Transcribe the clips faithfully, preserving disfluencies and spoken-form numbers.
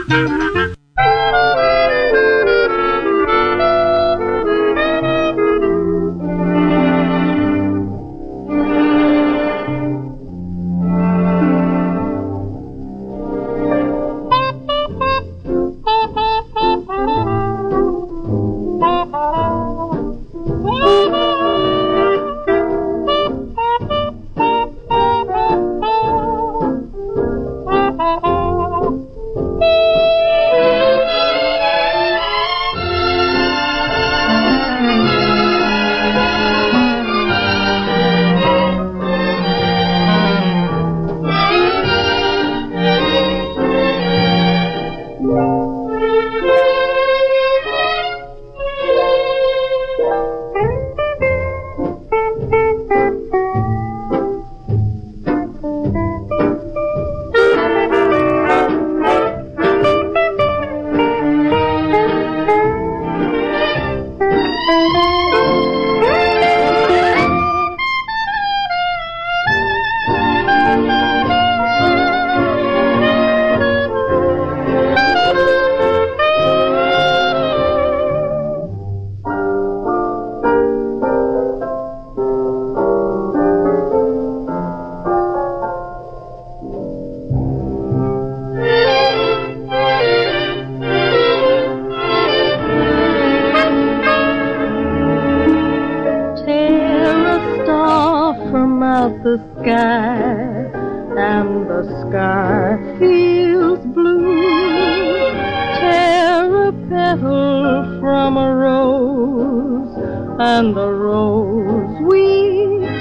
The sky, and the sky feels blue. Tear a petal from a rose, and the rose weeps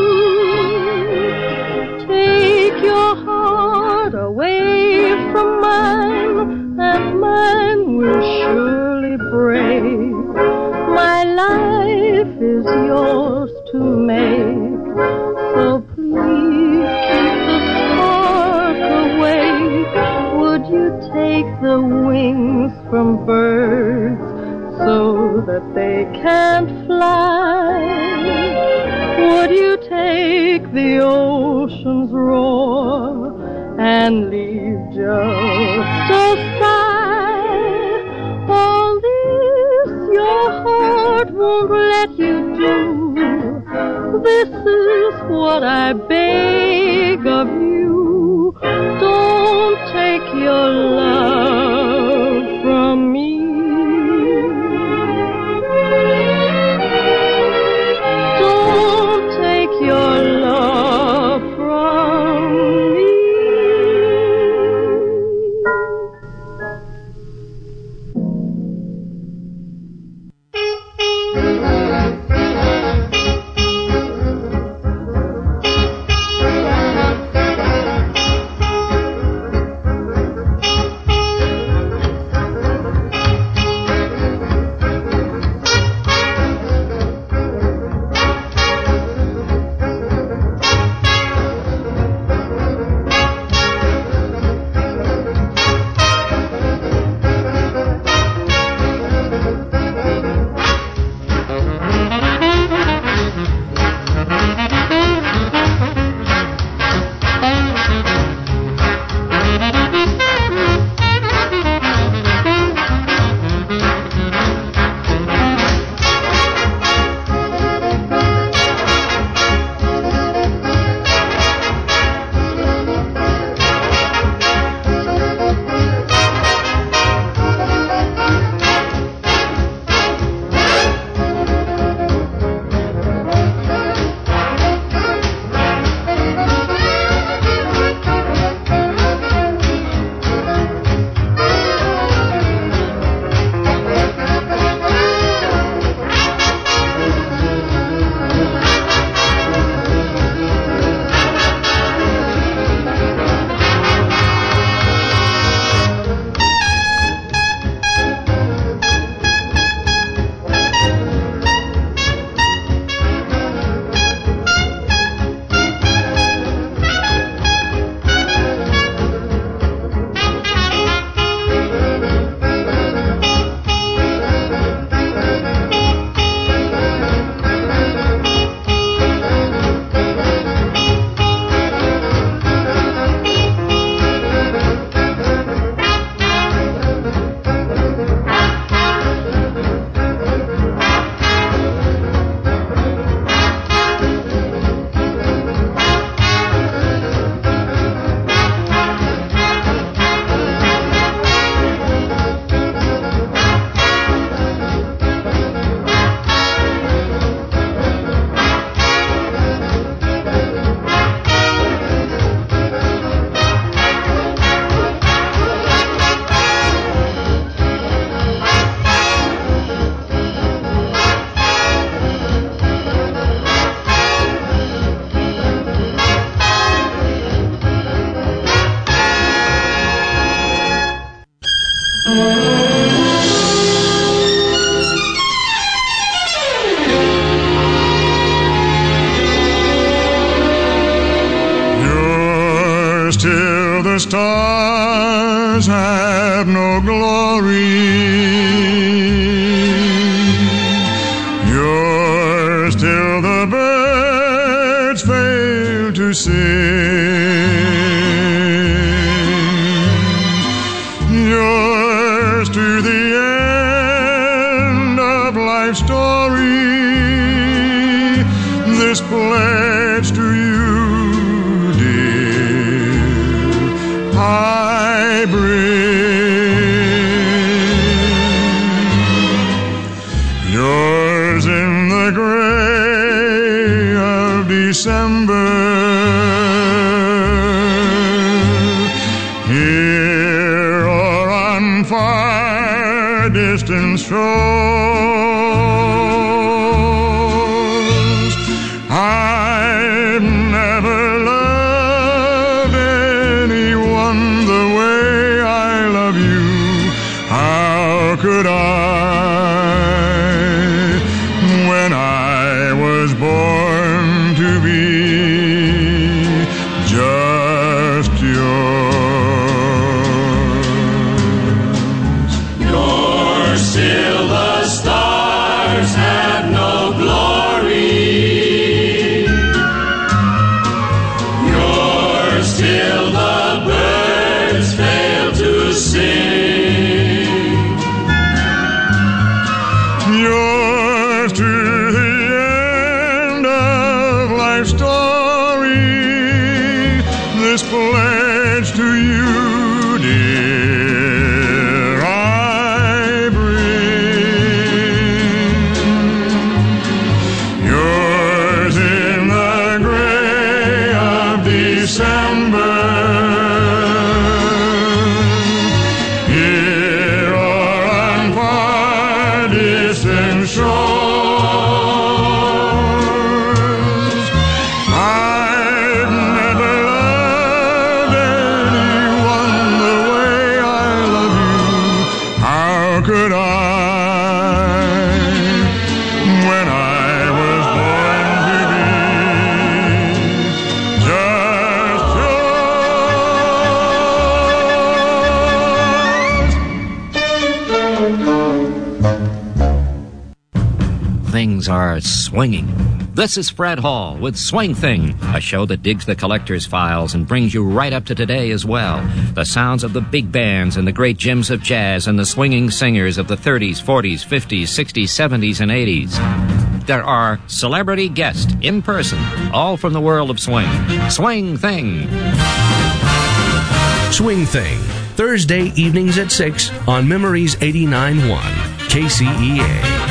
too. Take your heart away from mine, and mine will surely break. My life is yours to make. So please keep the spark awake. Would you take the wings from birds so that they can't fly? Would you take the ocean's roar and leave just a sigh? All this your heart won't let you do. This is what I beg of you. Don't take your love from me. Don't take your love from me. Yours till the stars have no glory. Yours till the birds fail to sing. Yours to the end of life's story. This pledge to you, dear, I bring. Yours in the gray of December, here or on far distant shores. I've never loved anyone the way I love you. How could I, when I was born to be just yours? Yours till the stars have no glory. Yours till the birds fail to sing. Yours to the end of life's story. This pledge to you, dear, I bring. Yours in the gray of December, here or on far distant shores. I've never loved anyone the way I love you. How could I, when I was born to be just yours? Things are swinging. This is Fred Hall with Swing Thing, a show that digs the collector's files and brings you right up to today as well. The sounds of the big bands and the great gems of jazz and the swinging singers of the thirties, forties, fifties, sixties, seventies, and eighties. There are celebrity guests in person, all from the world of swing. Swing Thing. Swing Thing, Thursday evenings at six on Memories eighty-nine point one, K C E A.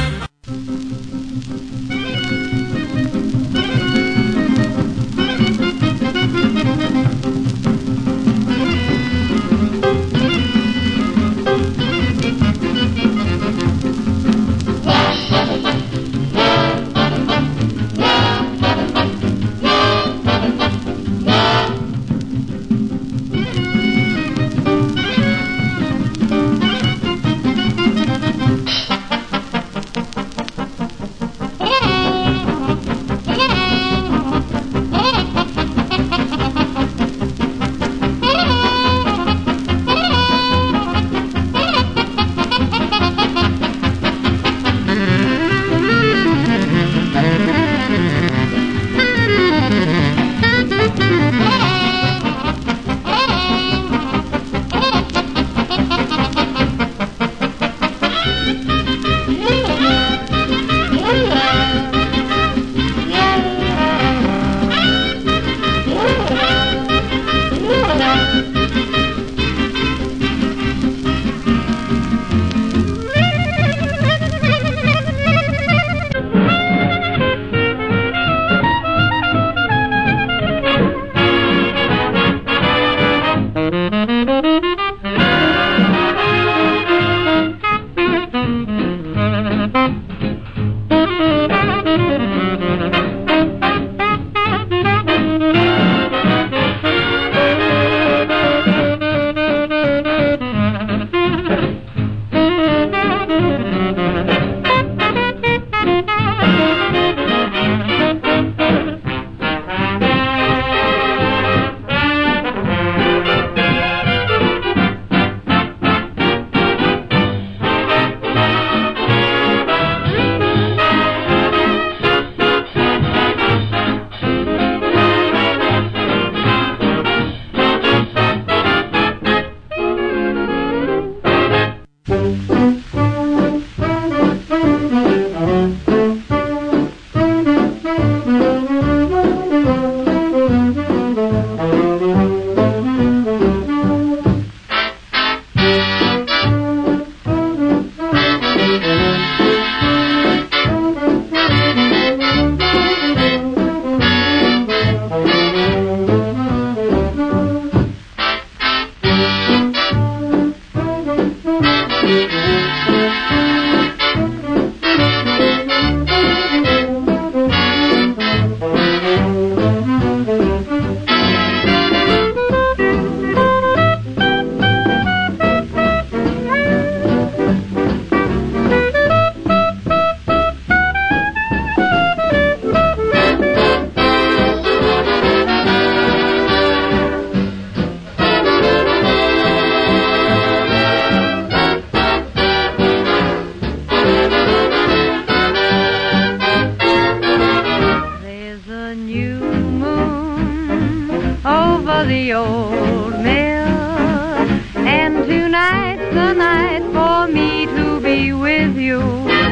The old mill, and tonight's the night for me to be with you.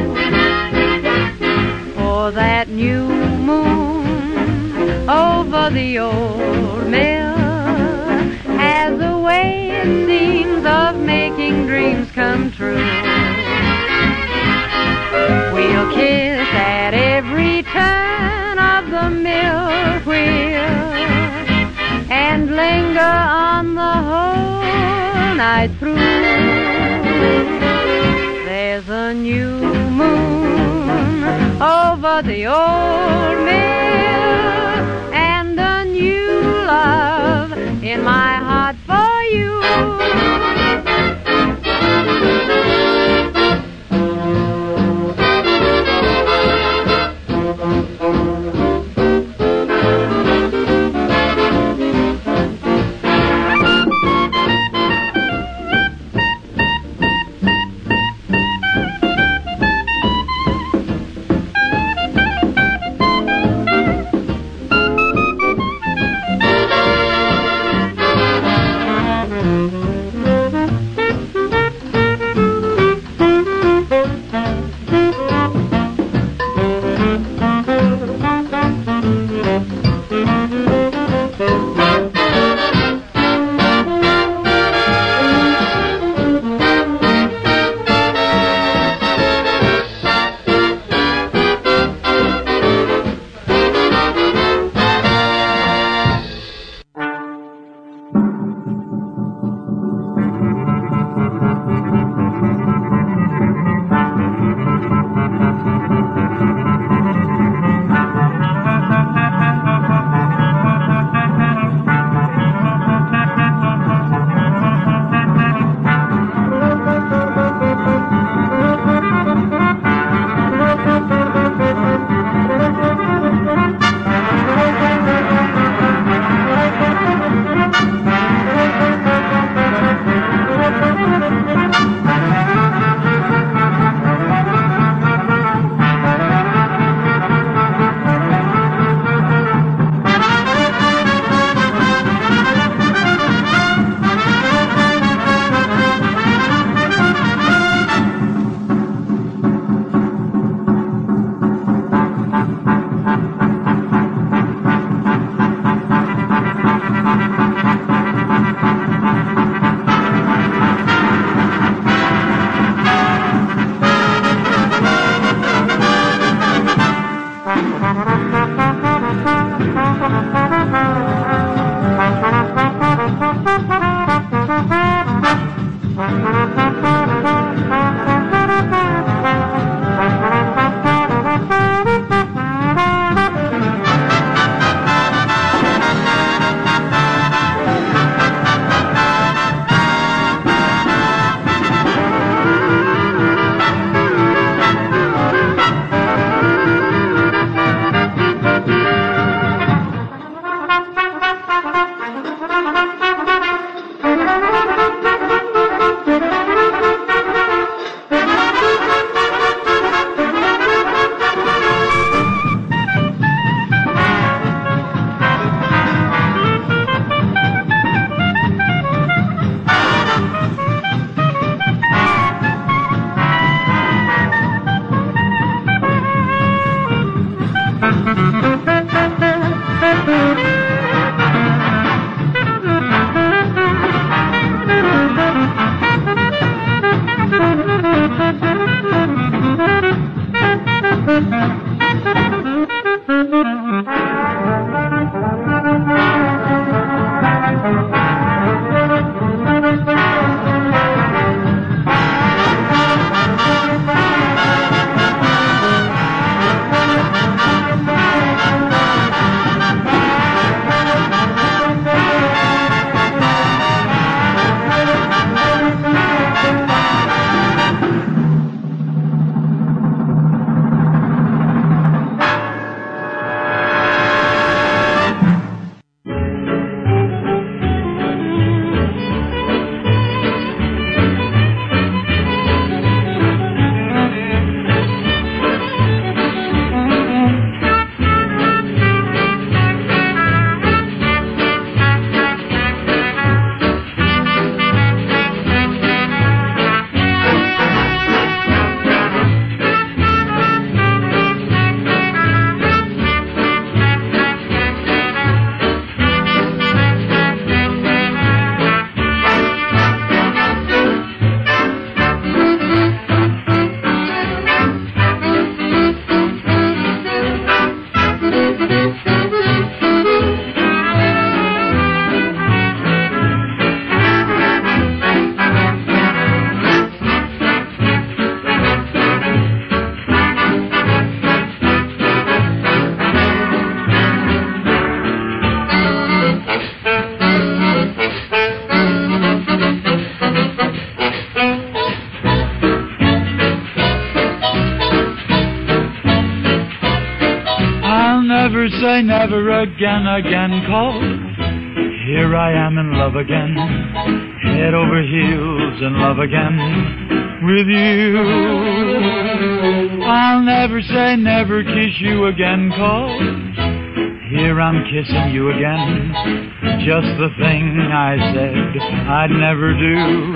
For that new moon over the old mill has a way, it seems, of making dreams come true. We'll kiss at every turn of the mill wheel and linger on the whole night through. There's a new moon over the old mill and a new love in my heart for you. never say never again, again, 'cause here I am in love again, head over heels in love again with you. I'll never say never kiss you again, 'cause here I'm kissing you again, just the thing I said I'd never do.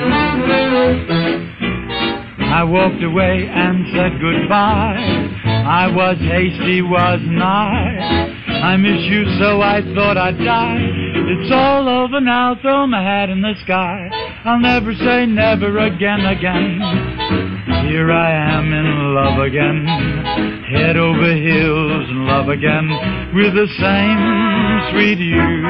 I walked away and said goodbye, I was hasty, wasn't I? I miss you so I thought I'd die. It's all over now, throw my hat in the sky. I'll never say never again, again. Here I am in love again, head over heels in love again, with the same sweet you.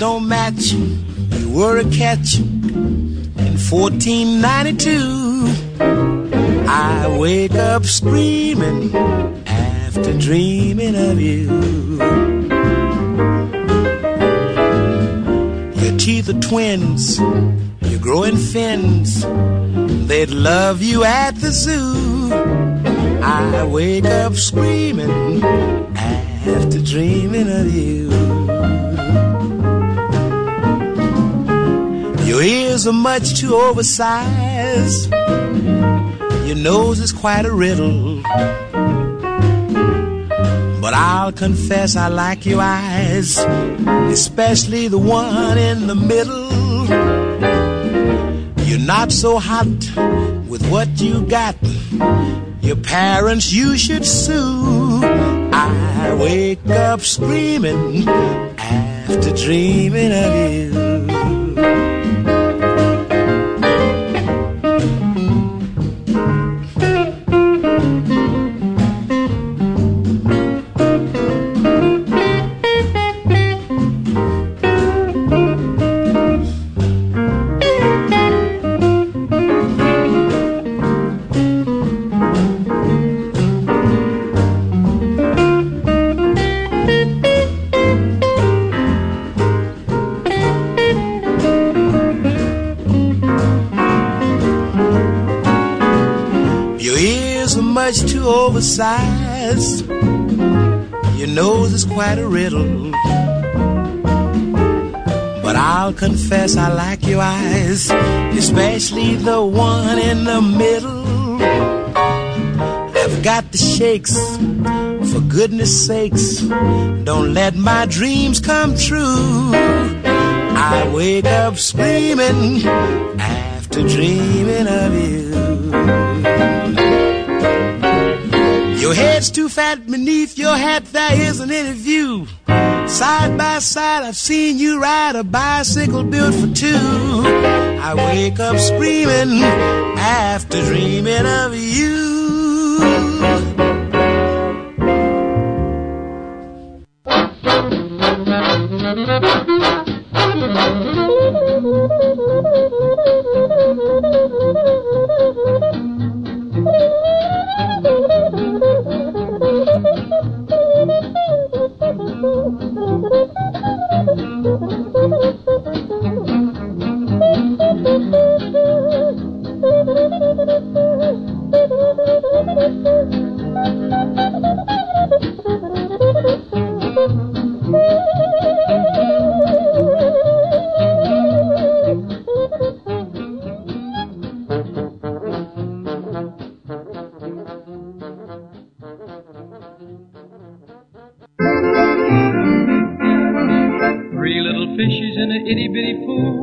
don't match. You were a catch in fourteen ninety-two. I wake up screaming after dreaming of you. Your teeth are twins, you're growing fins. They'd love you at the zoo. I wake up screaming after dreaming of you. Your ears are much too oversized. Your nose is quite a riddle. But I'll confess I like your eyes, especially the one in the middle. You're not so hot with what you got. Your parents you should sue. I wake up screaming after dreaming of you. Too oversized. Your nose is quite a riddle. But I'll confess I like your eyes, especially the one in the middle. I've got the shakes, for goodness sakes. Don't let my dreams come true. I wake up screaming after dreaming of you. Your head's too fat beneath your hat, there isn't any view. Side by side, I've seen you ride a bicycle built for two. I wake up screaming after dreaming of you. Three little fishes in an itty bitty pool.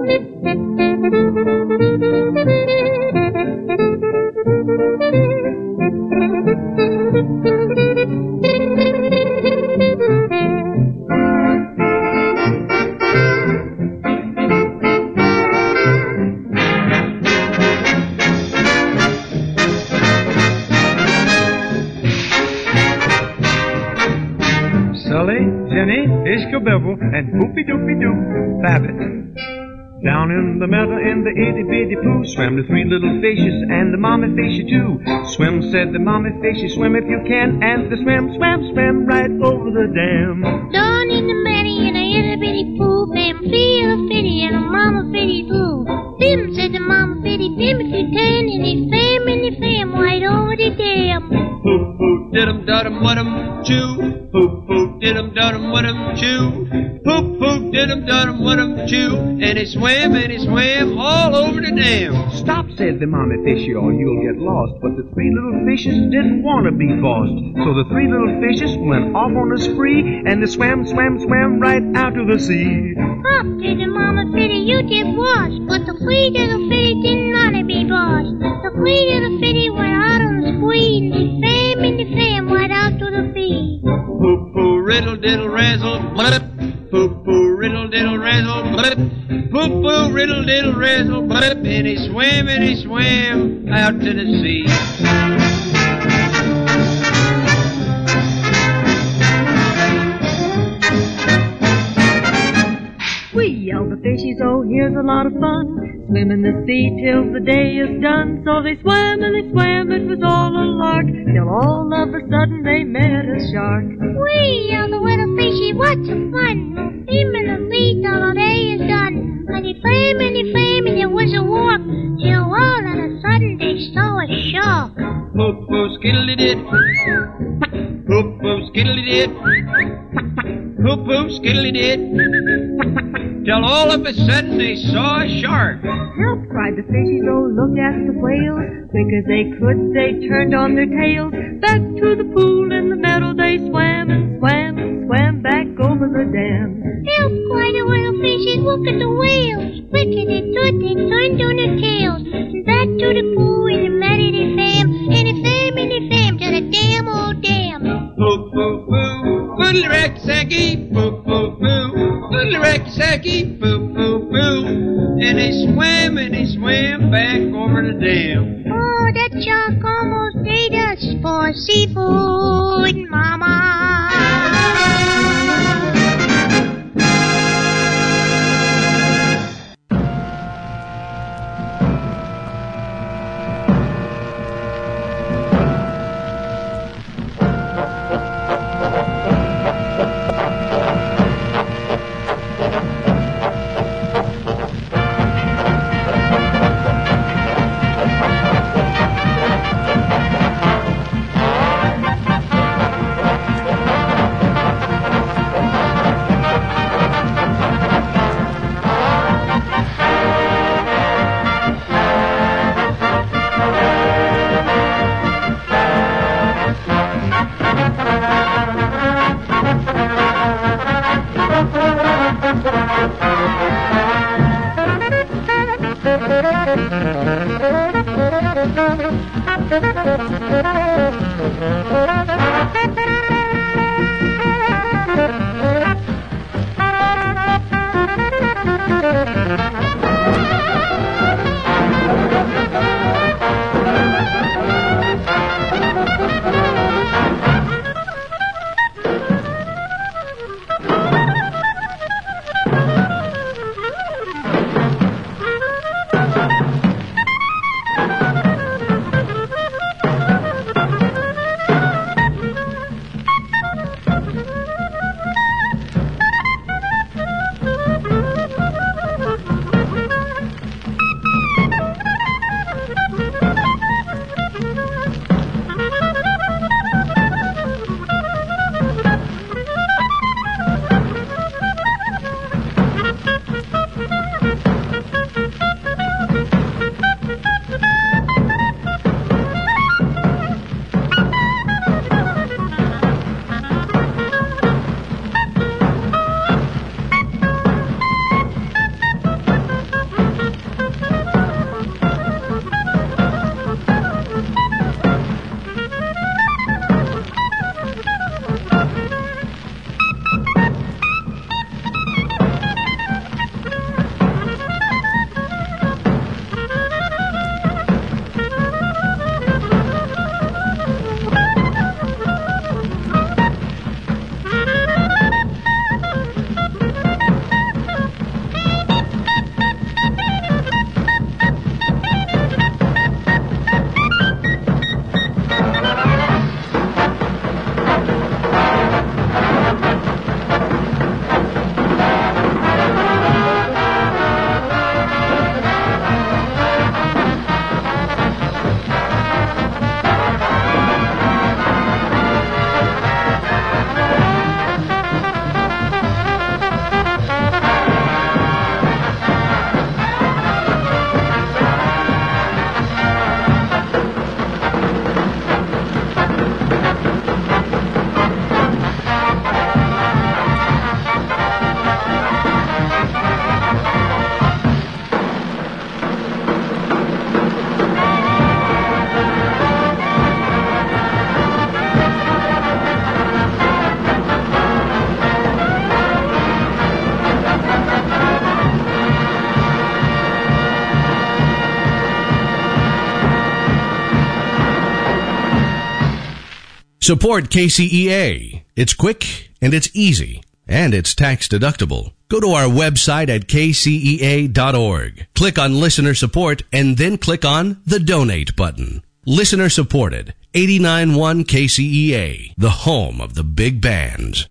Sully, Jenny, Ishkabibble, and Hoopy-Doopy-Doo, Babbitt. Down in the meadow in the itty-bitty pool swam the three little fishes and the mommy fishy too. Swim, said the mommy fishy, swim if you can, and the swim, swam, swam right over the dam. Down in the meadow in a itty-bitty pool, bam, feel fitty and a mama fitty too. Bim, said the mama fitty, bim if you can, and he swam and he swam right over the dam. Hoop, hoop, did-em, dud-em, what-em, chew. Hoop, hoop, did-em, dud-em, what-em, chew. Hoop, hoop, did-em, dud-em, what-em, chew. And he swam and he swam all over the dam. Stop, said the mommy fishy, or you'll get lost. But the three little fishes didn't want to be bossed. So the three little fishes went off on a spree, and they swam, swam, swam right out to the sea. Up, said the mama fitty, you did wash. But the three little fitty didn't want to be bossed. The three little fitty went out on the spree, and they swam and they swam right out to the sea. Hoop, hoo, riddle, diddle, razzle, blip. Hoop, hoo, riddle, diddle, razzle, blip. Hoop, hoo, riddle, diddle, razzle, blip. And he swam and he swam out to the sea. Wee, fishies, oh, here's a lot of fun. Swim in the sea till the day is done. So they swam and they swam, it was all a lark, till all of a sudden they met a shark. Wee, yelled the little fishy, what's the fun? We'll swim in the sea till the day is done. And he swam and he swam and it was a walk, till all of a sudden they saw a shark. Poop, poop, skiddly-did. Poop, poop, skiddly-did. Poop, poop, skiddly-did. Till all of a sudden they saw a shark. Help, cried the fishies, oh, look at the whales. Quick as they could, they turned on their tails. Back to the pool in the meadow they swam and swam and swam back over the dam. Help, cried the little fishies, look at the whales. Quick as they could, they turned on their tails. And back to the pool in the meadow they swam, and they swam and they swam to the damn old dam. Poop, poop, poo, boodle-racky-sacky, poop, poop, poo, boodle-racky-sacky, poop, poop, poo. And they swam and they swam back over the dam. Oh, that shark almost ate us for seafood, Mama. Support K C E A. It's quick and it's easy and it's tax deductible. Go to our website at k c e a dot org. Click on Listener Support and then click on the Donate button. Listener supported. eighty-nine point one K C E A, the home of the big bands.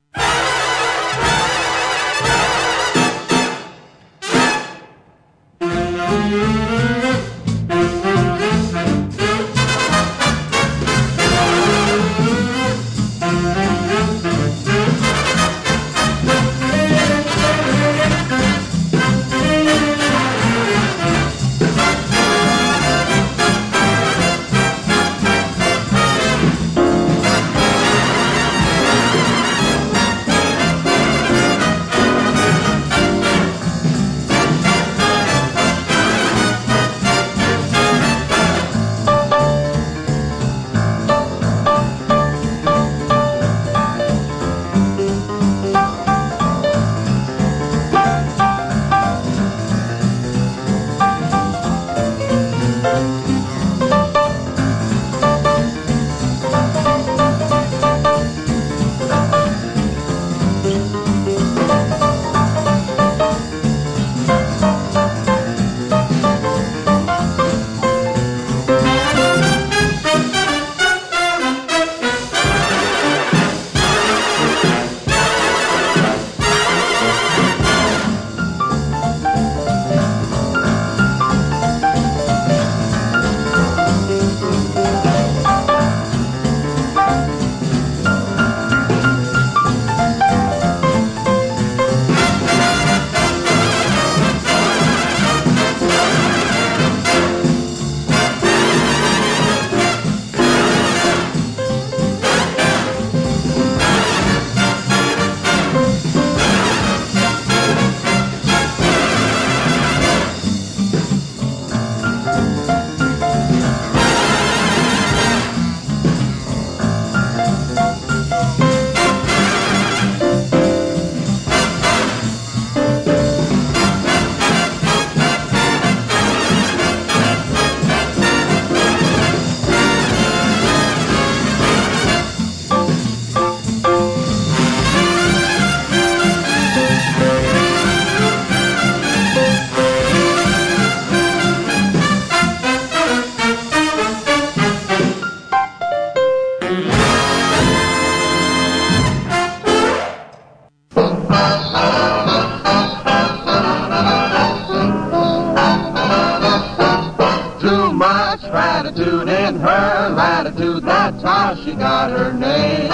latitude in her latitude, that's how she got her name.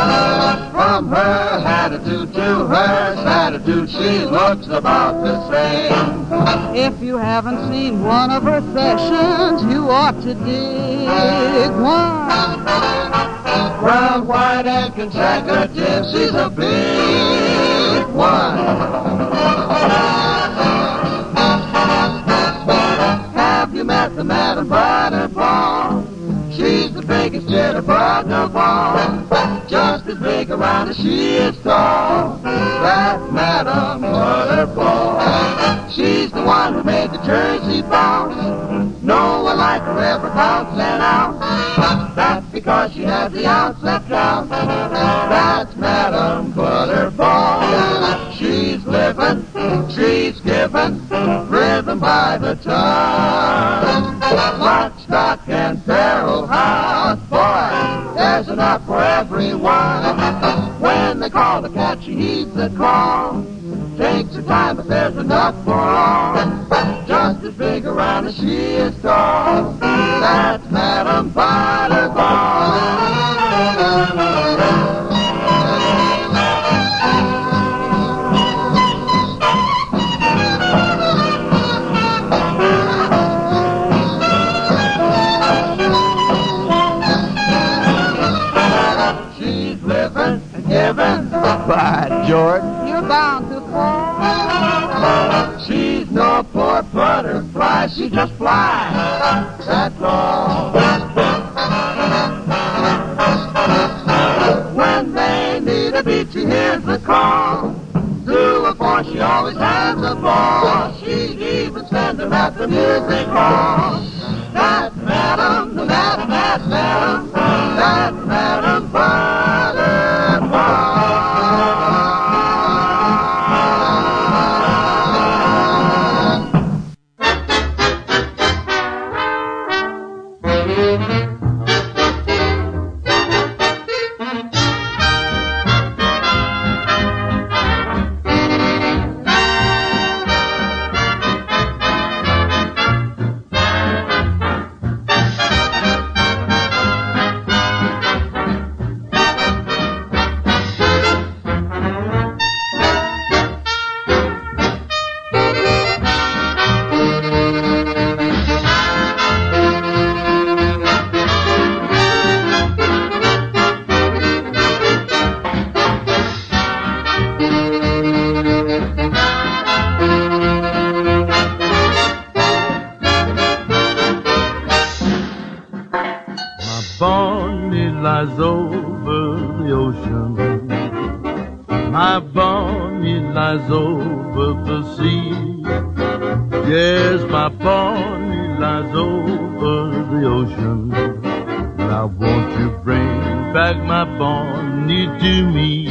From her attitude to her attitude, she looks about the same. If you haven't seen one of her sessions, you ought to dig one. Brown, white, and consecutive, she's a big one. Have you met the Madam Butterball? She's the biggest jitterbug of all. Just as big around as she is tall. That's Madam Butterball. She's the one who made the Jersey bounce. No one like her ever bounced an ounce. That's because she has the ounce left out. That's Madam Butterball. She's living, she's given, driven by the ton. Lock, stock, and barrel house, boy, there's enough for everyone. When they call the cat, she heeds the call. Takes her time, but there's enough for all. Just as big around as she is tall. That's Madam Butterball. She's living and giving. By George, you're bound to fall. She's no poor butterfly, she just flies. That's all. When they need a beat, she hears the call. Through a force, she always has a ball. She'd even send them at the music hall. That's Madam, the Madam, that's Madam, that's Madam Butterball. Bonnie lies over the ocean. My Bonnie lies over the sea. Yes, my Bonnie lies over the ocean. Now won't you bring back my Bonnie to me?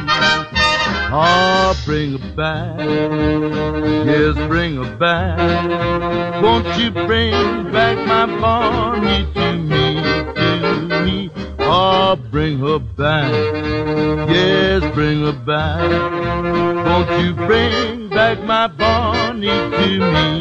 Oh, bring her back. Yes, bring her back. Won't you bring back my Bonnie to me, to me? Oh, bring her back. Yes, bring her back. Won't you bring back my Bonnie to me?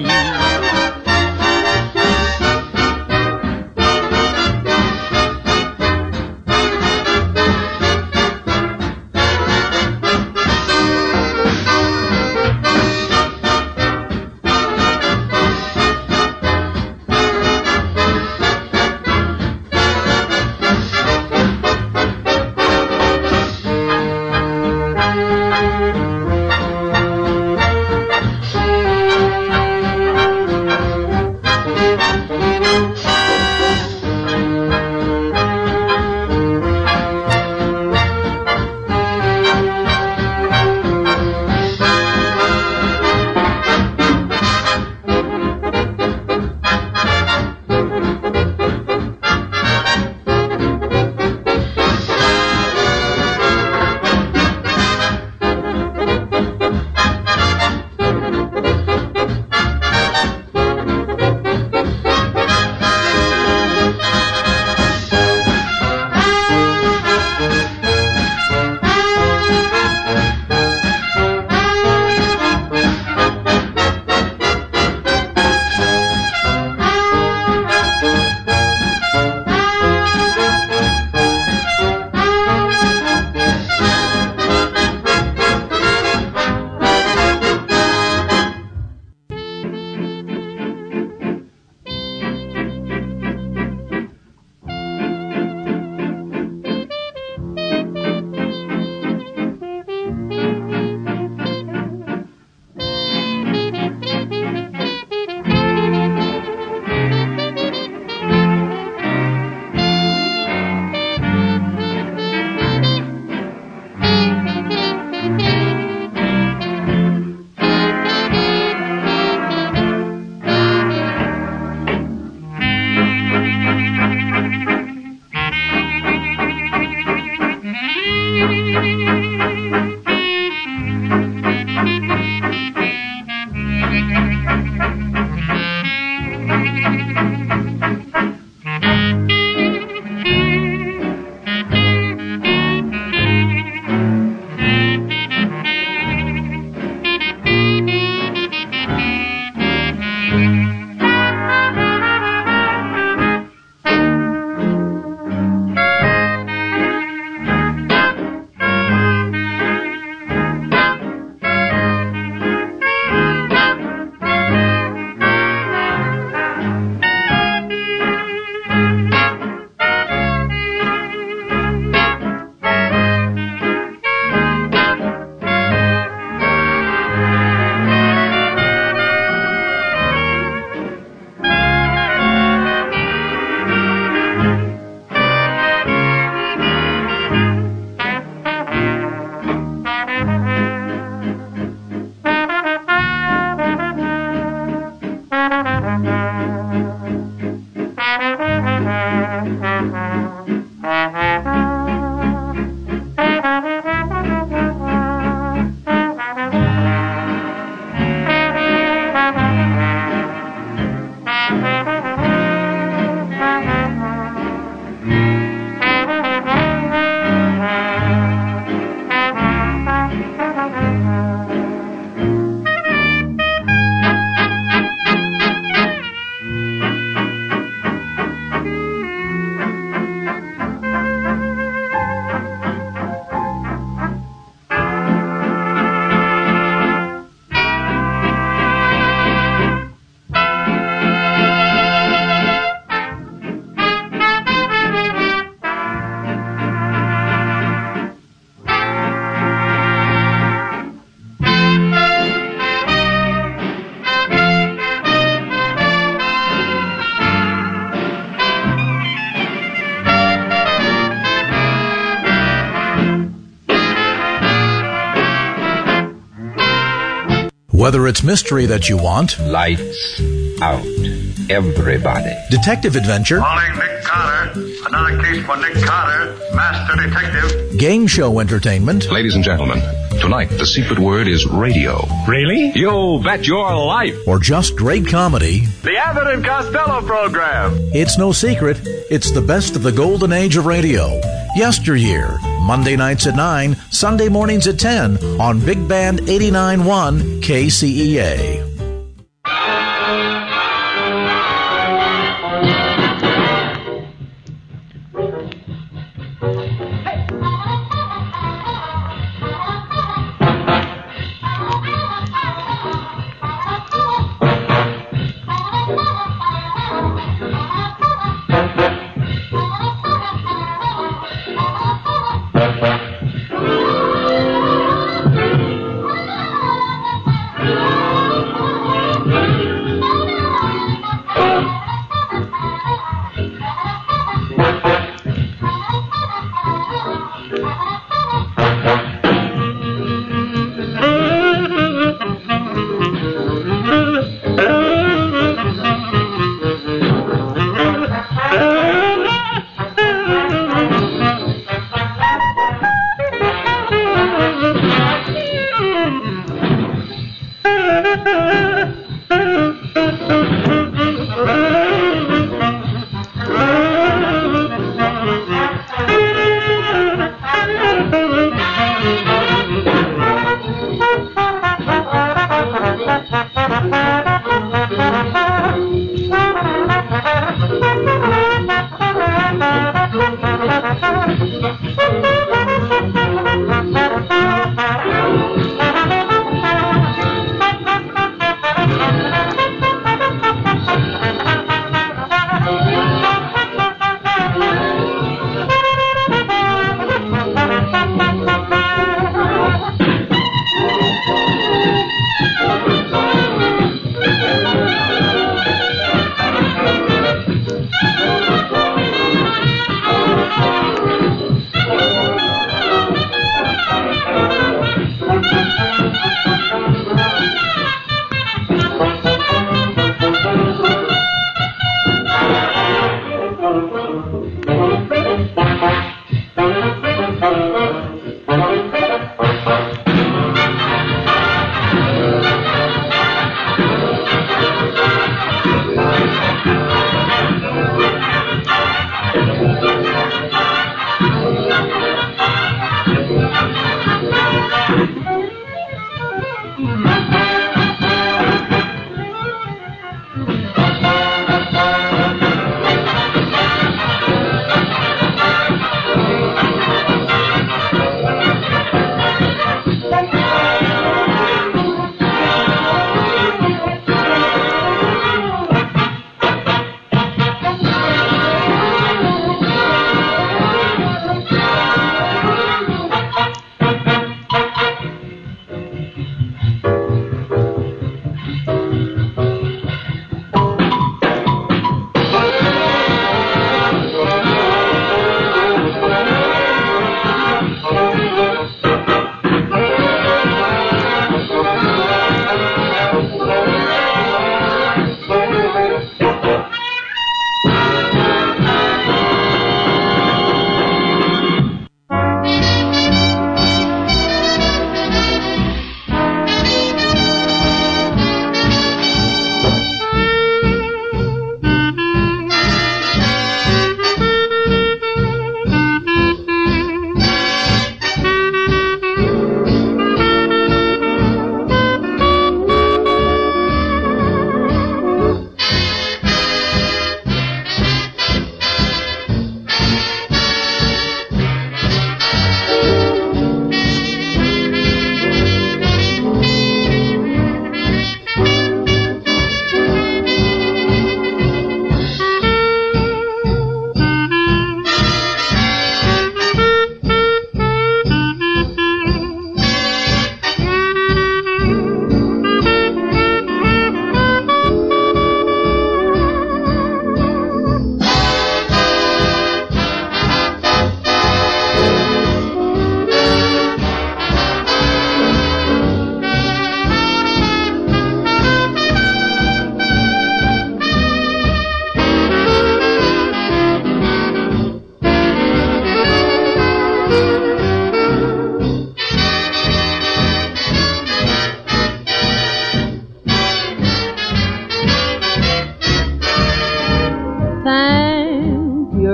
Whether it's mystery that you want, lights out, everybody. Detective adventure, calling Nick Carter. Another case for Nick Carter, master detective. Game show entertainment. Ladies and gentlemen, tonight the secret word is radio. Really? You bet your life. Or just great comedy. The Abbott and Costello program. It's no secret. It's the best of the golden age of radio. Yesteryear. Monday nights at nine, Sunday mornings at ten on Big Band eighty-nine point one K C E A.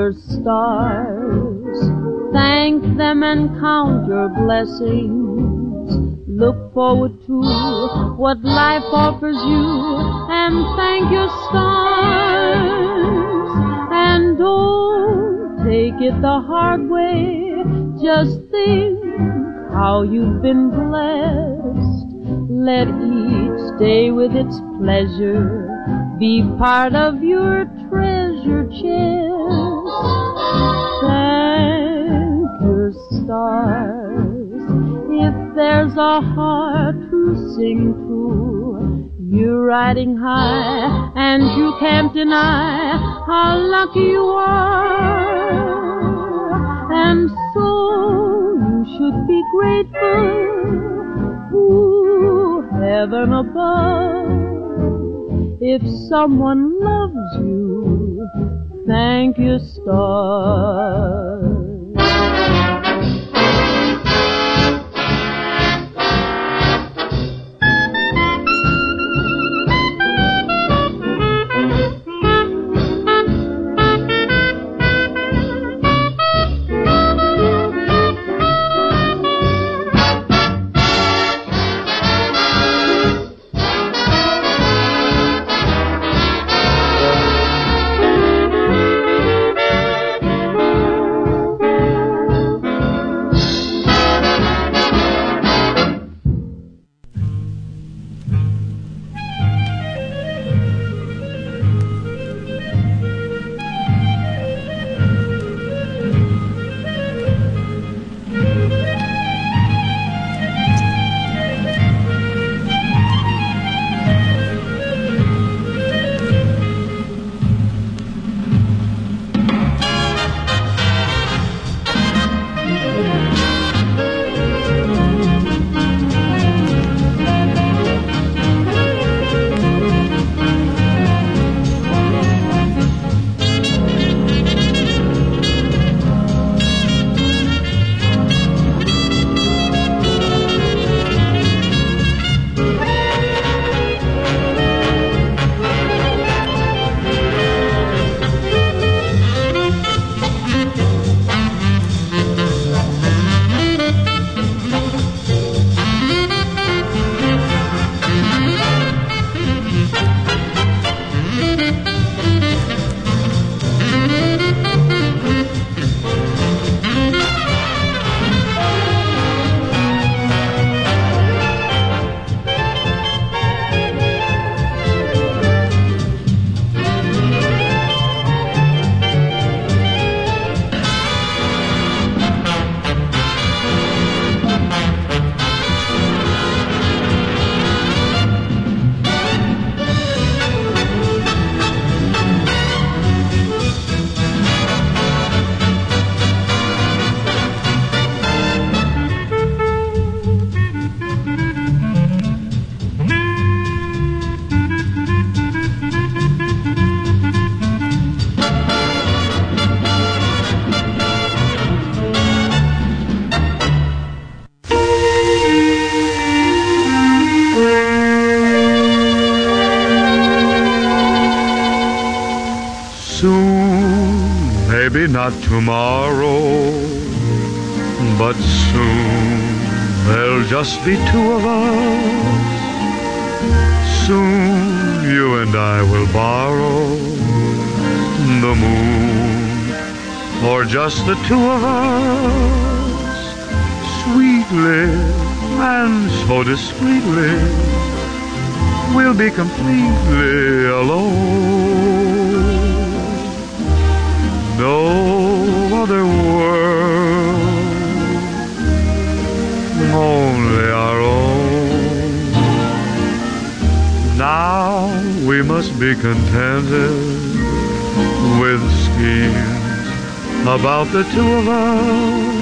your stars. Thank them and count your blessings. Look forward to what life offers you and thank your stars. And don't take it the hard way. Just think how you've been blessed. Let each day with its pleasure be part of your treasure chest. Thank your stars. If there's a heart to sing to, you're riding high and you can't deny how lucky you are. And so you should be grateful to heaven above. If someone loves you, thank your stars. Maybe not tomorrow, but soon there'll just be two of us. Soon you and I will borrow the moon for just the two of us. Sweetly and so discreetly we'll be completely alone. No other world, only our own. Now we must be contented with schemes about the two of us.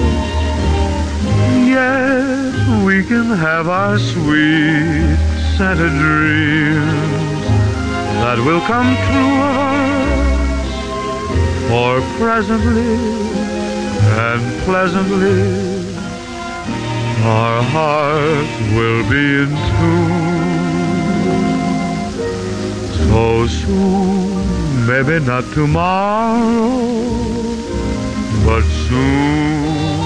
Yet we can have our sweet scented dreams that will come true. For presently and pleasantly our hearts will be in tune. So soon, maybe not tomorrow, but soon.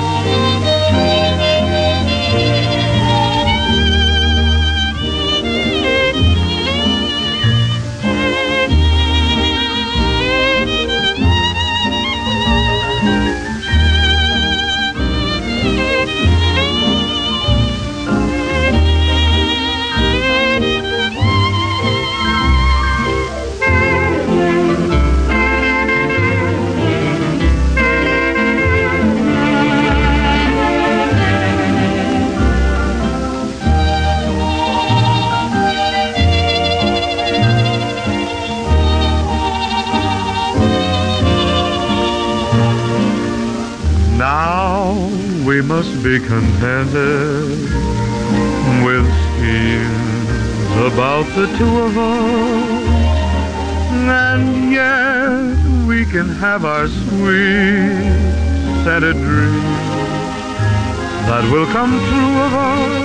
We must be contented with schemes about the two of us, and yet we can have our sweet scented dreams that will come true of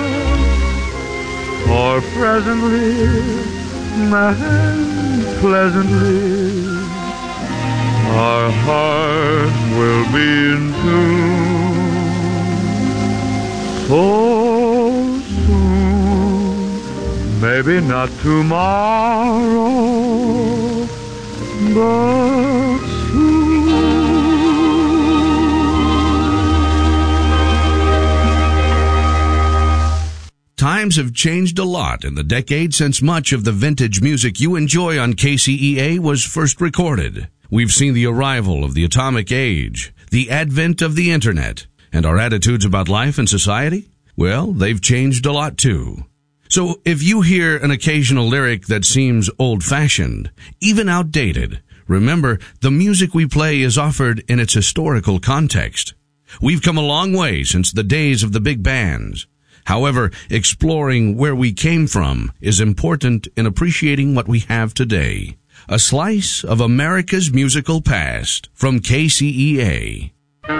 us, for presently and pleasantly our hearts will be in tune. So soon, maybe not tomorrow, but soon. Times have changed a lot in the decade since much of the vintage music you enjoy on K C E A was first recorded. We've seen the arrival of the atomic age, the advent of the internet, and our attitudes about life and society? Well, they've changed a lot too. So if you hear an occasional lyric that seems old-fashioned, even outdated, remember the music we play is offered in its historical context. We've come a long way since the days of the big bands. However, exploring where we came from is important in appreciating what we have today. A slice of America's musical past from K C E A.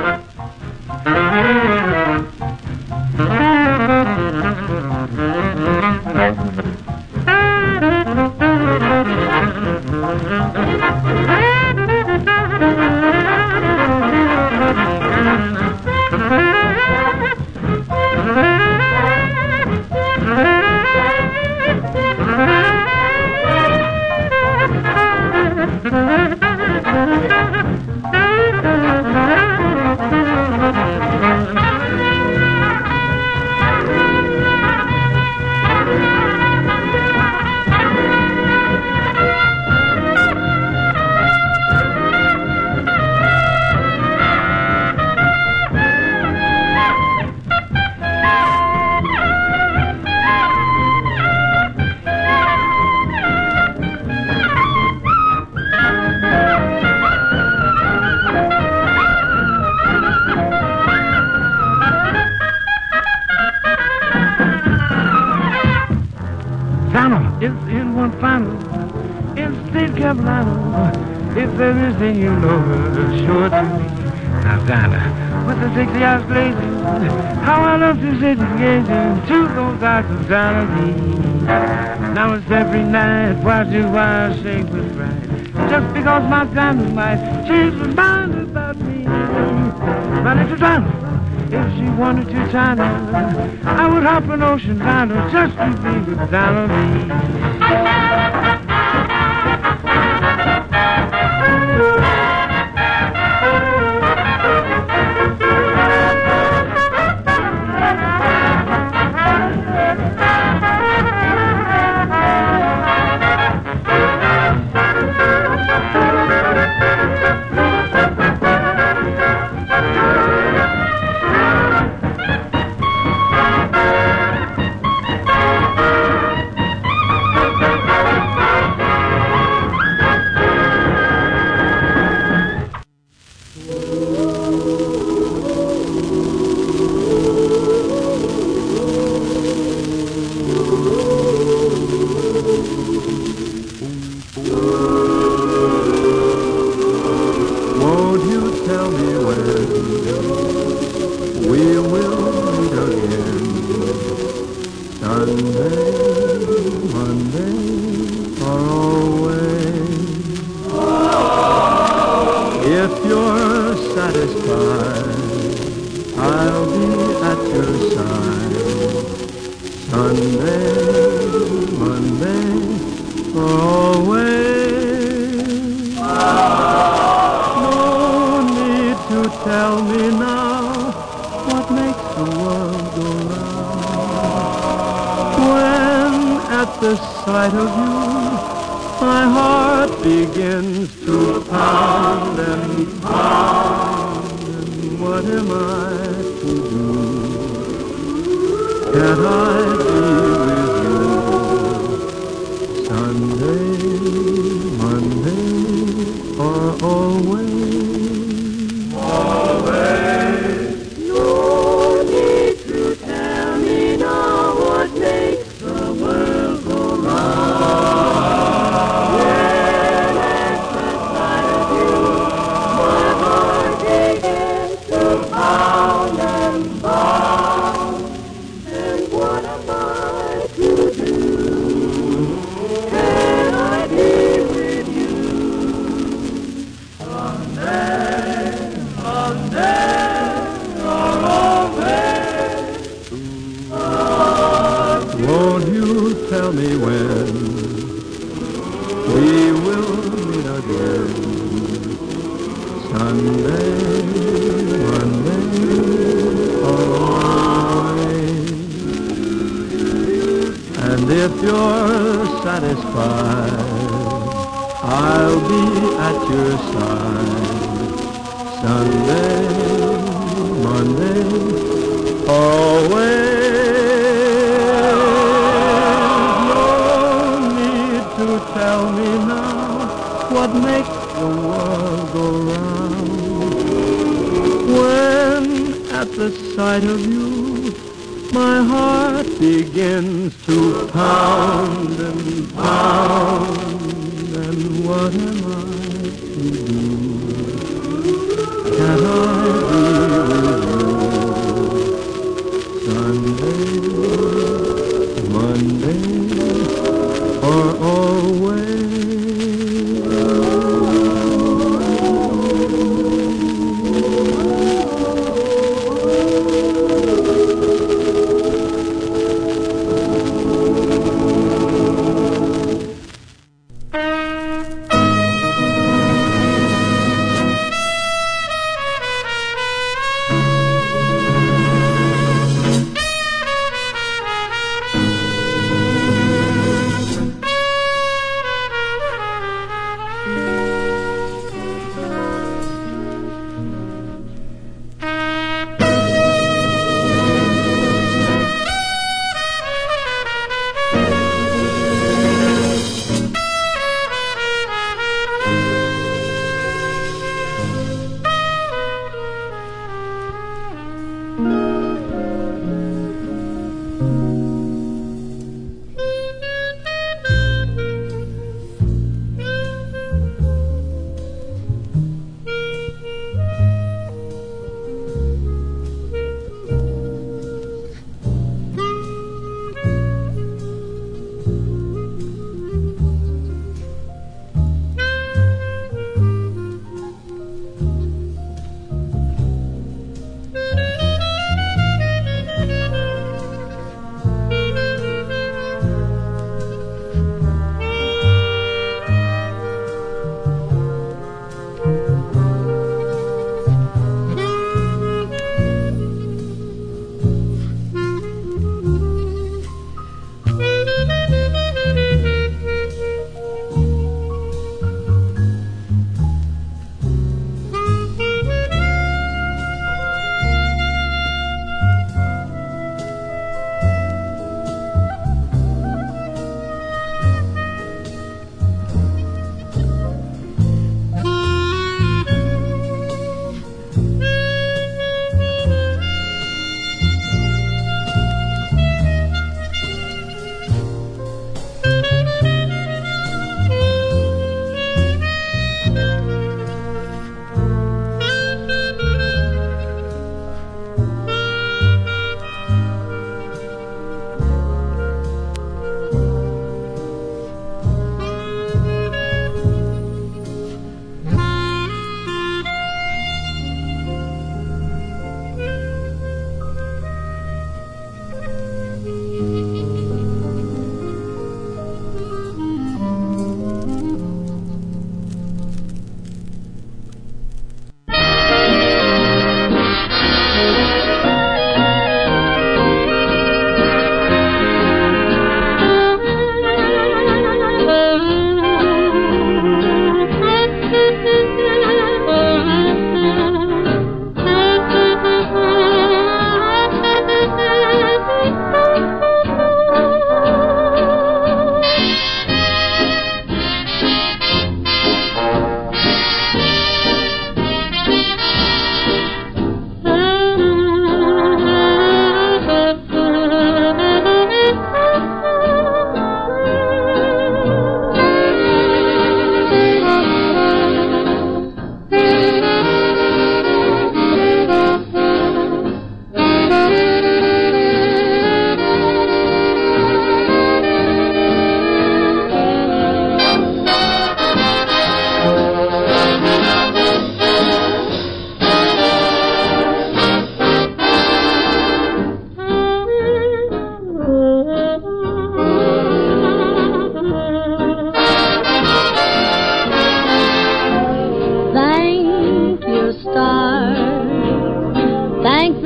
It's in one final, in State Carolina. If there's anything you know, show it to me. Now, Dinah, with the sixty hours blazing, how I love to sit and gaze into those eyes of Dinah Lee. Now it's every night, why do I shake with pride? Just because my dynamite, she's reminded about me. My little Dinah. If she wanted to China, I would hop an ocean liner just to be with Dinah Lee. If you're satisfied, I'll be at your side. Sunday, Monday, always. No need to tell me now what makes the world go round. When at the sight of you, my heart begins to pound and pound. And what am I to do? Can't I be with you? Sunday, Monday, or always? Always. No need to tell me now what makes the world go round. When at the sight of you, my heart begins to pound and pound. And what am I to do? Can I be with you? Someday, someday, or always. Won't you tell me when we will meet again? Sunday, Monday, or always. And if you're satisfied, I'll be at your side. Sunday, Monday, always. No need to tell me now what makes the world go round. When at the sight of you, my heart begins to pound and pound. And what am I to do? Can't I be with you? Sunday, Monday, or always?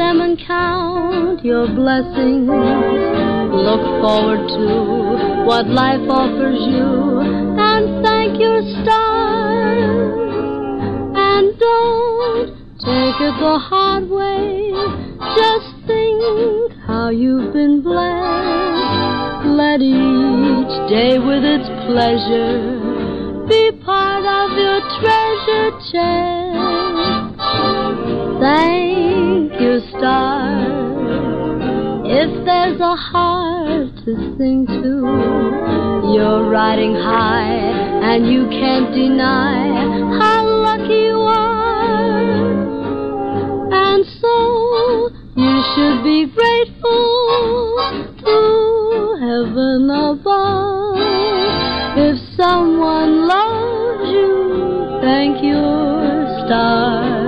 them and count your blessings. Look forward to what life offers you and thank your stars. And don't take it the hard way. Just think how you've been blessed. Let each day with its pleasure be part of your treasure chest. Thank your stars. If there's a heart to sing to, you're riding high and you can't deny how lucky you are. And so you should be grateful to heaven above. If someone loves you, thank your stars.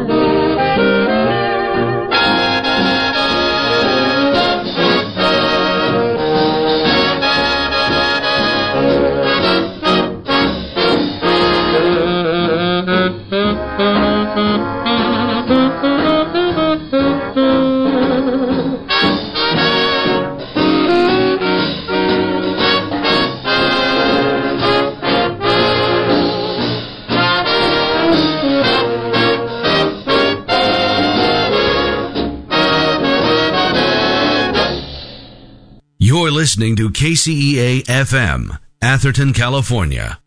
You're listening to K C E A F M, Atherton, California.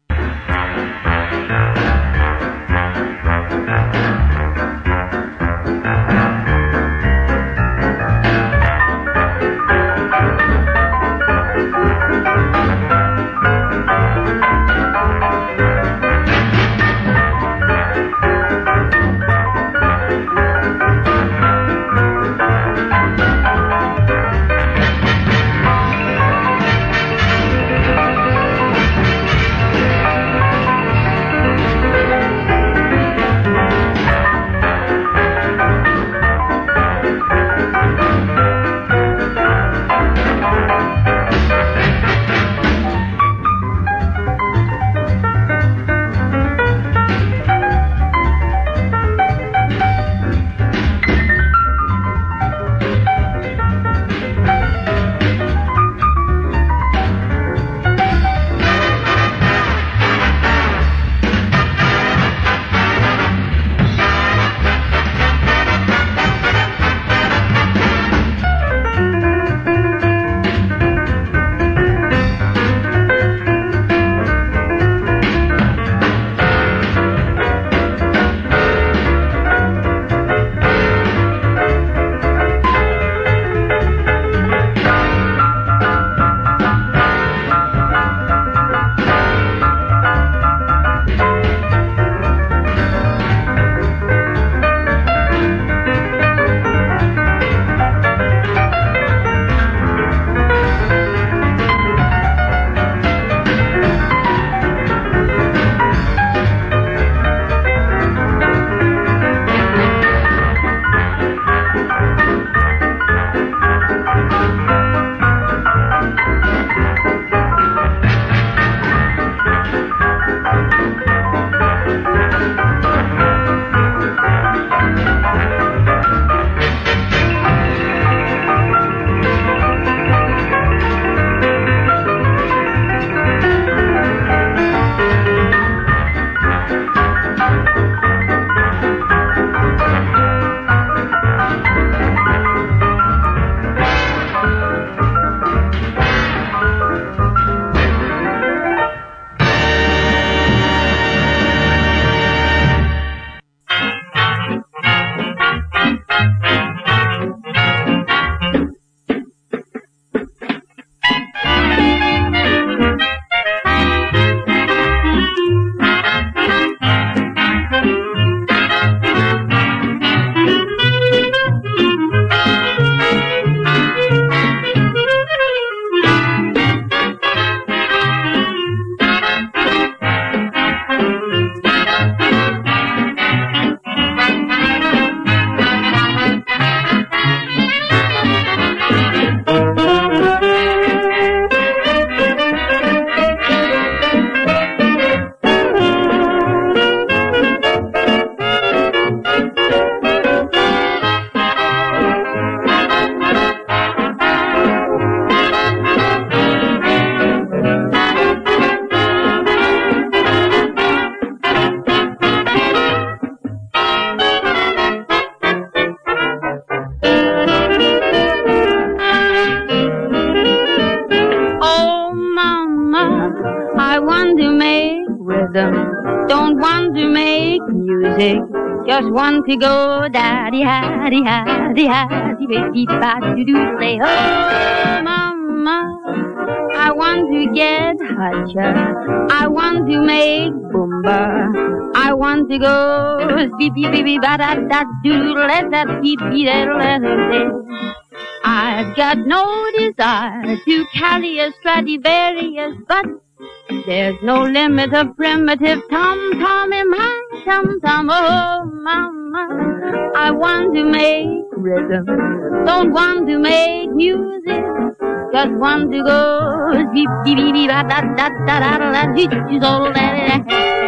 music. Just want to go daddy, daddy, daddy, daddy, baby, daddy, do say, oh, mama, I want to get hotcha. I want to make boomba. I want to go beep, beep, beep, beep, ba, da, da, do, let that beep, beep, let her I've got no desire to carry a Stradivarius, but there's no limit of primitive tom-tom in my tom-tom. Oh, mama, I want to make rhythm, don't want to make music, just want to go beep, beep, beep, beep, da, da, da, da, da, da, da, da, da.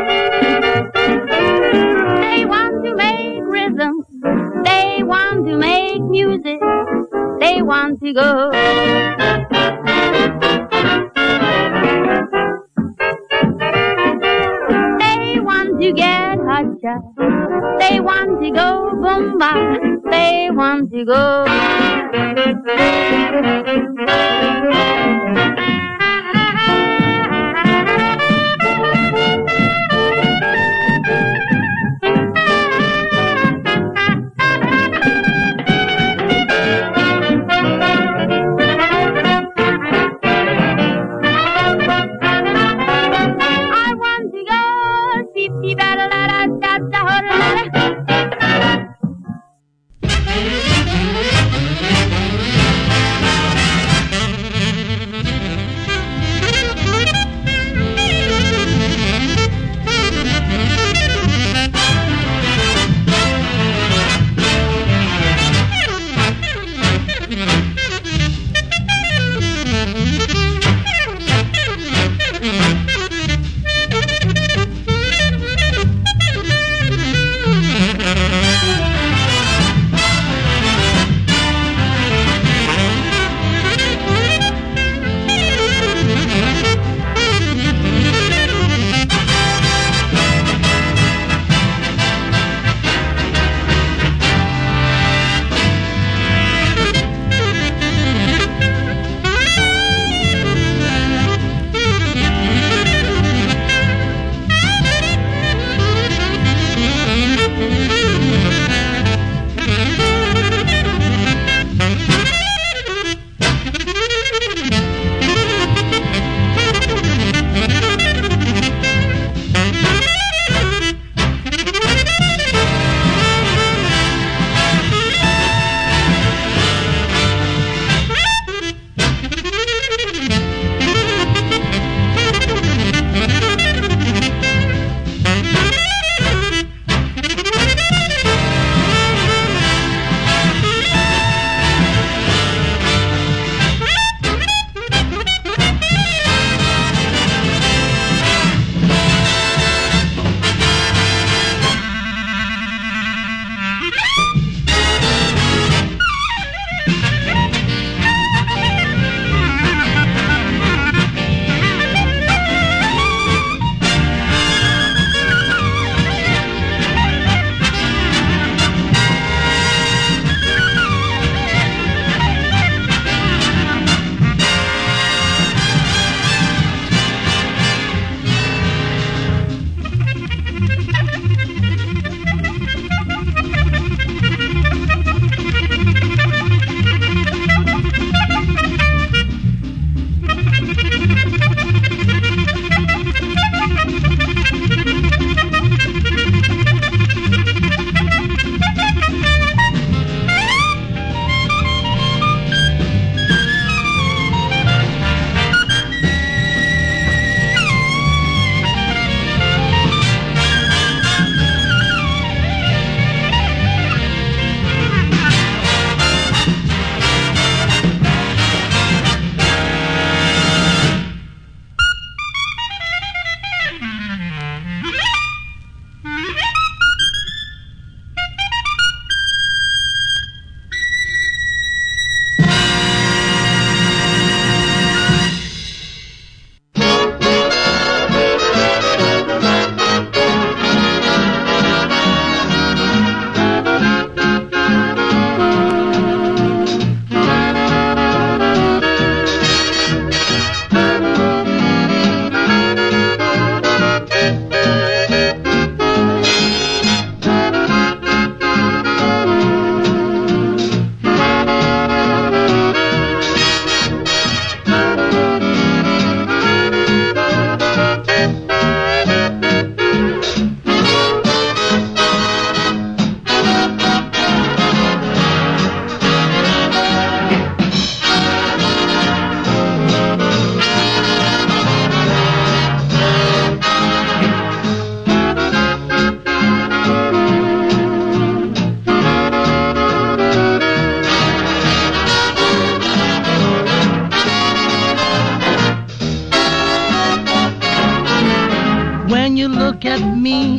They want to make rhythm, they want to make music, they want to go. They want to get hotcha. They want to go boomba. They want to go.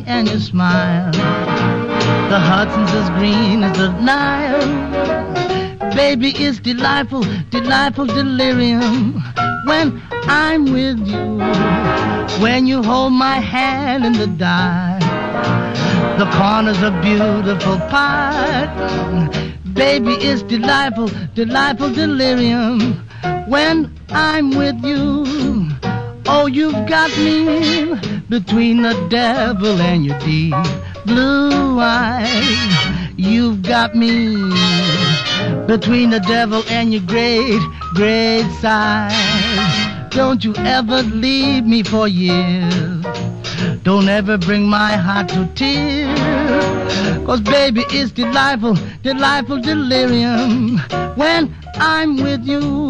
and you smile. The Hudson's as green as the Nile. Baby, it's delightful, delightful delirium when I'm with you. When you hold my hand in the dark, the corner's a beautiful park. Baby, it's delightful, delightful delirium when I'm with you. Oh, you've got me between the devil and your deep blue eyes. You've got me between the devil and your great, great size. Don't you ever leave me for years. Don't ever bring my heart to tears. 'Cause baby, it's delightful, delightful delirium when I'm with you.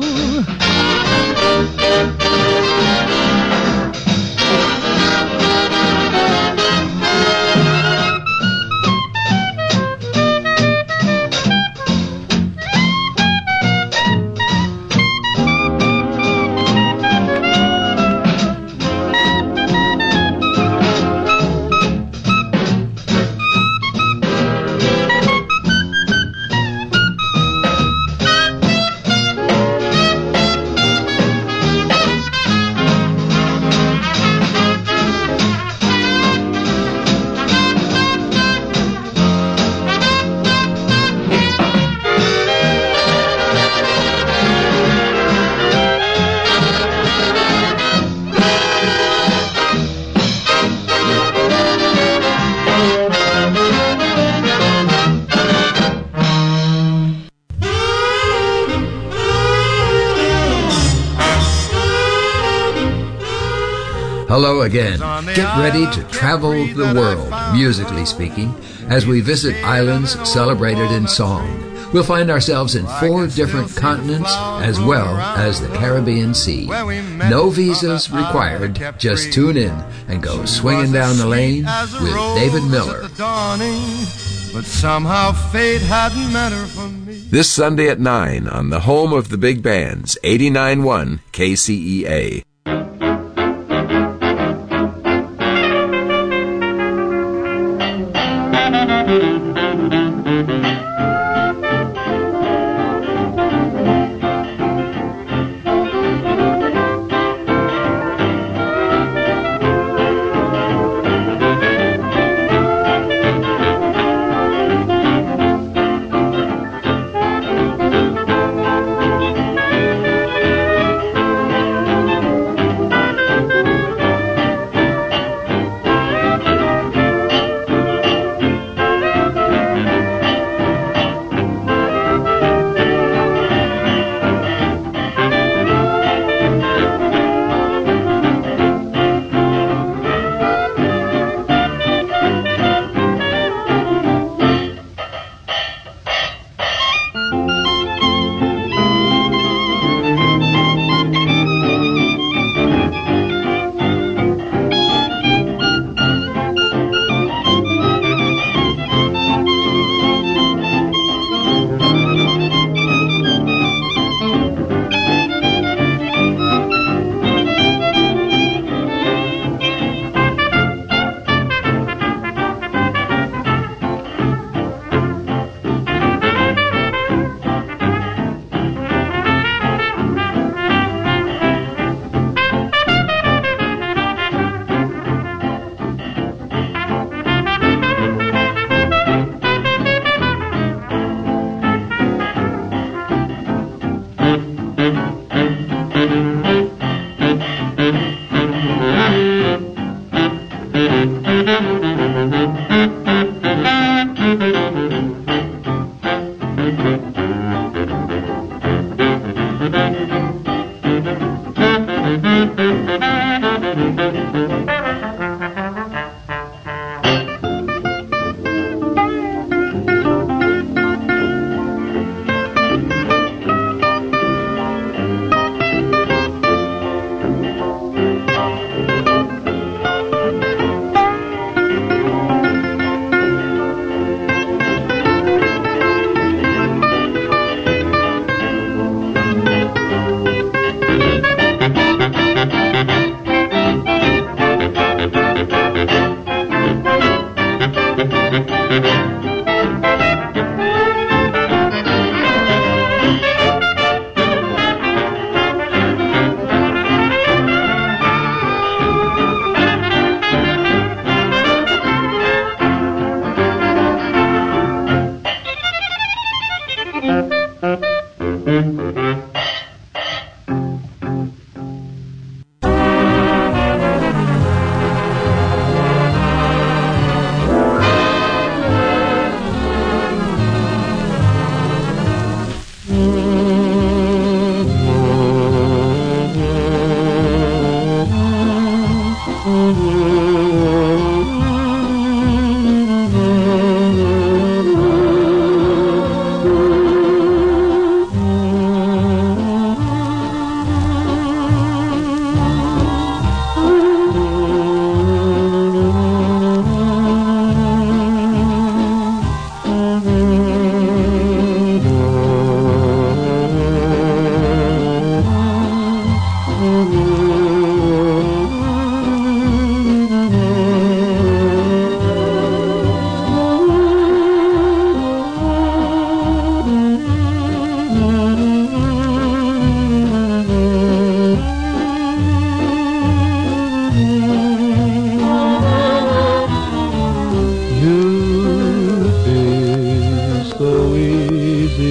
Hello again. Get ready to travel the world, musically speaking, as we visit islands celebrated in song. We'll find ourselves in four different continents as well as the Caribbean Sea. No visas required. Just tune in and go swinging down the lane with David Miller. But somehow fate hadn't meant her for me. This Sunday at nine on the home of the big bands, eighty-nine point one K C E A.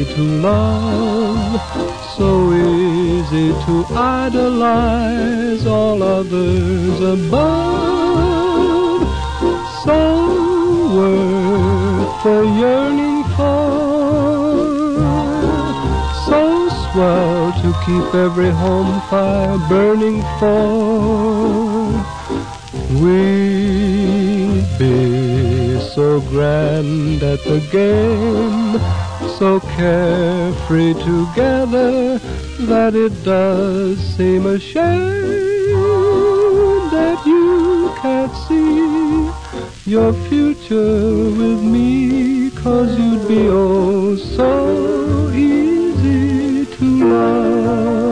easy to love, so easy to idolize all others above, so worth the yearning for, so swell to keep every home fire burning for. We'd be so grand at the game, so carefree together, that it does seem a shame that you can't see your future with me, 'cause you'd be oh so easy to love.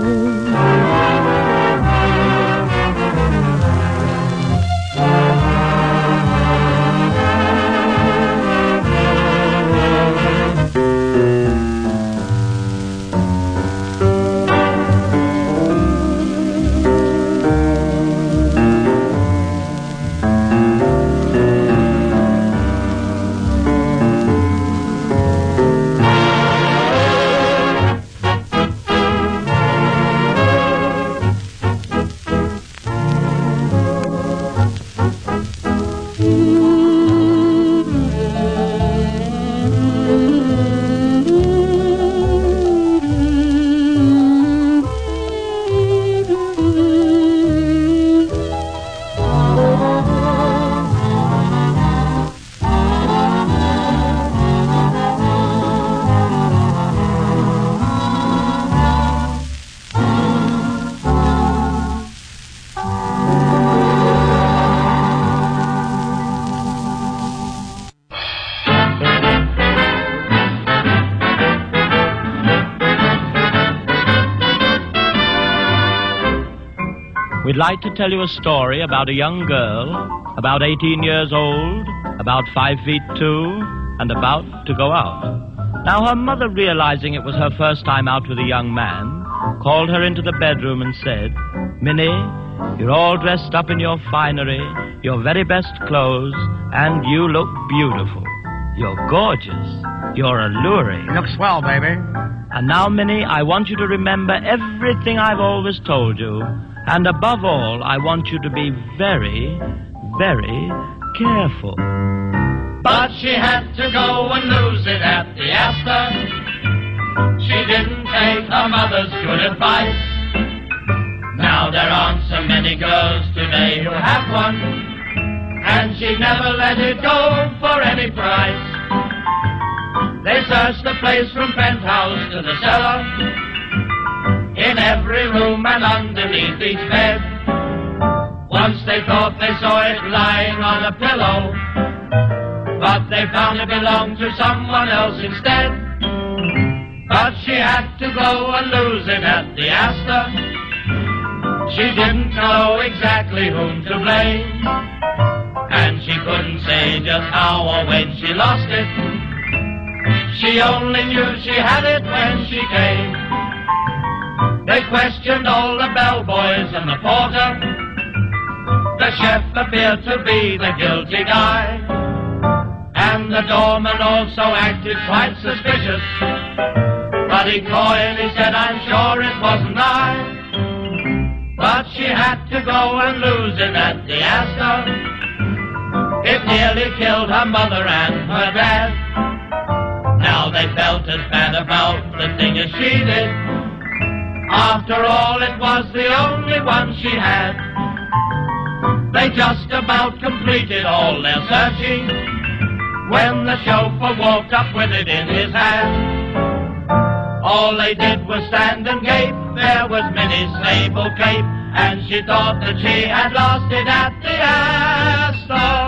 We'd like to tell you a story about a young girl, about eighteen years old, about five feet two, and about to go out. Now, her mother, realizing it was her first time out with a young man, called her into the bedroom and said, "Minnie, you're all dressed up in your finery, your very best clothes, and you look beautiful. You're gorgeous. You're alluring. You look swell, baby. And now, Minnie, I want you to remember everything I've always told you. And above all, I want you to be very, very careful." But she had to go and lose it at the Astor. She didn't take her mother's good advice. Now there aren't so many girls today who have one, and she never let it go for any price. They searched the place from penthouse to the cellar, in every room and underneath each bed. Once they thought they saw it lying on a pillow, but they found it belonged to someone else instead. But she had to go and lose it at the Astor. She didn't know exactly whom to blame, and she couldn't say just how or when she lost it. She only knew she had it when she came. They questioned all the bellboys and the porter. The chef appeared to be the guilty guy, and the doorman also acted quite suspicious. But he coyly said, "I'm sure it wasn't I." But she had to go and lose it at the Astor. It nearly killed her mother and her dad. Now they felt as bad about the thing as she did. After all, it was the only one she had. They just about completed all their searching when the chauffeur walked up with it in his hand. All they did was stand and gape. There was Minnie's sable cape, and she thought that she had lost it at the Astor.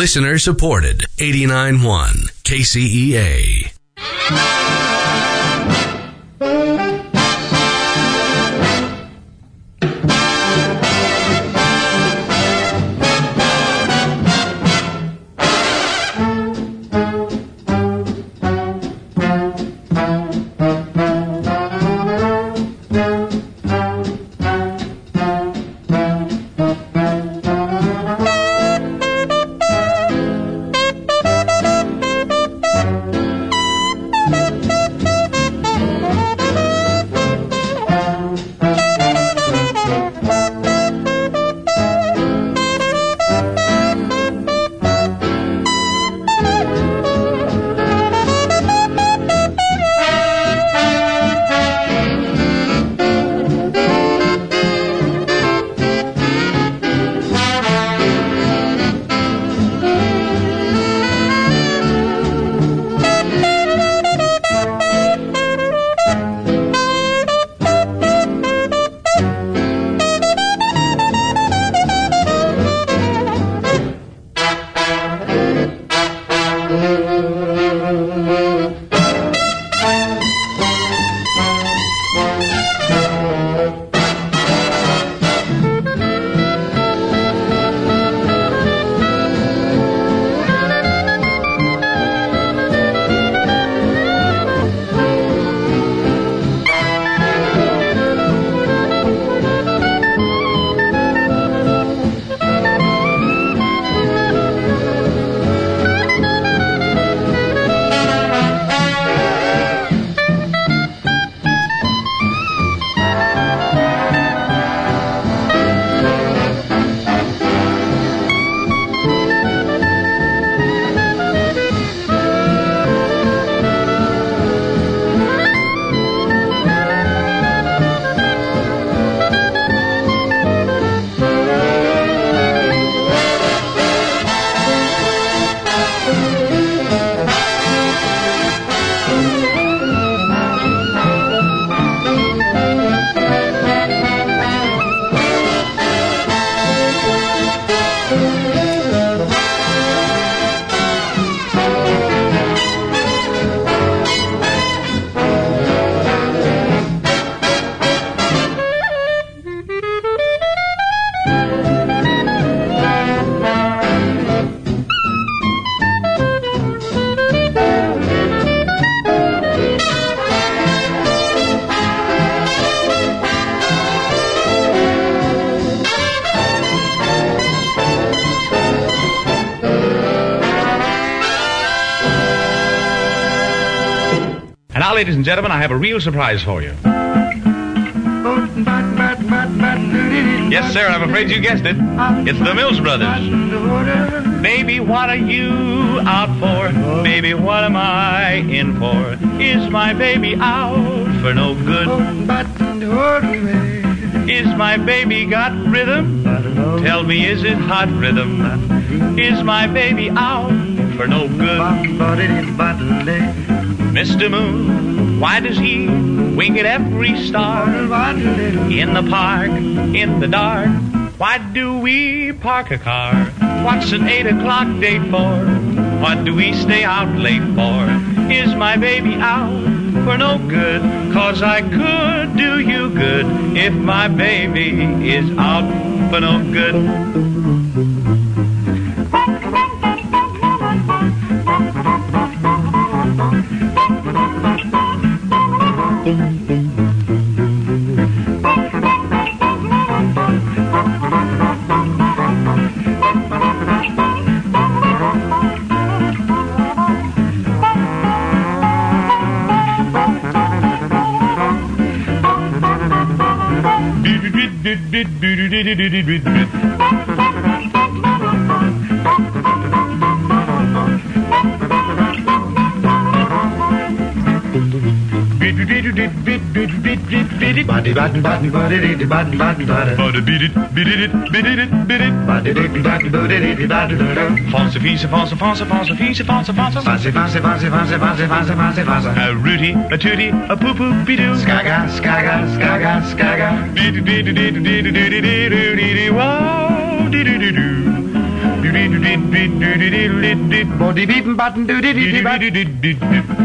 Listener supported. eighty-nine point one K C E A. Now, ladies and gentlemen, I have a real surprise for you. Yes, sir, I'm afraid you guessed it. It's the Mills Brothers. Baby, what are you out for? Baby, what am I in for? Is my baby out for no good? Is my baby got rhythm? Tell me, is it hot rhythm? Is my baby out for no good? Mister Moon, why does he wink at every star? In the park, in the dark, why do we park a car? What's an eight o'clock date for? What do we stay out late for? Is my baby out for no good? 'Cause I could do you good if my baby is out for no good. A rooty, a tooty, a poo poo be doo. Skaga, skaga, skaga, skaga. Dee dee dee dee dee dee dee dee dee dee dee dee wow dee dee dee doo. Dee dee dee dee dee doo doo doo doo doo doo doo doo doo doo doo doo doo doo doo doo doo doo doo